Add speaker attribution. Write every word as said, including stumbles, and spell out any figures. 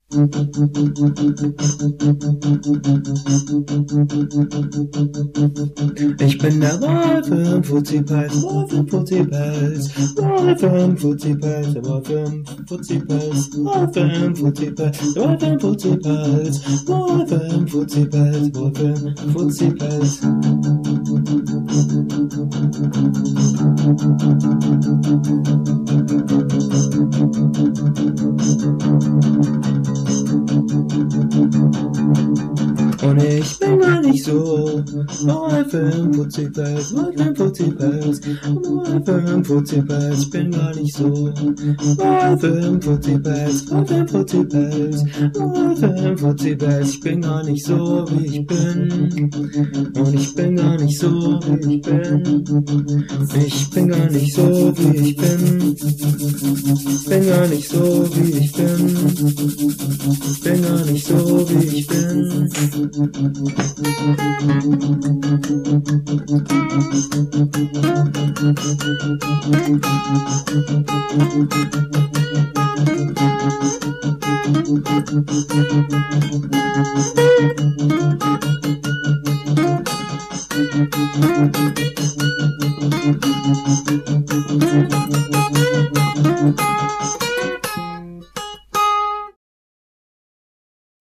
Speaker 1: Ich bin der Wolf im Fuzipals, Wolf im Fuzipals, Wolf im Fuzipals, der Wolf im Fuzipals, Wolf im Fuzipals, der Wolf im Fuzipals, Wolf im Fuzipals, Wolf im Fuzipals. Und ich bin gar nicht so Wolf im Fuzipals, Wolf im Fuzipals, Wolf im Fuzipals, ich bin gar nicht so Wolf im Fuzipals, Wolf im Fuzipals, Wolf im Fuzipals, ich bin gar nicht so wie ich bin. Und ich bin gar nicht so wie ich bin. Ich bin gar nicht so wie ich bin. Bin gar nicht so wie ich bin. Bin gar nicht so wie ich bin. Thank you.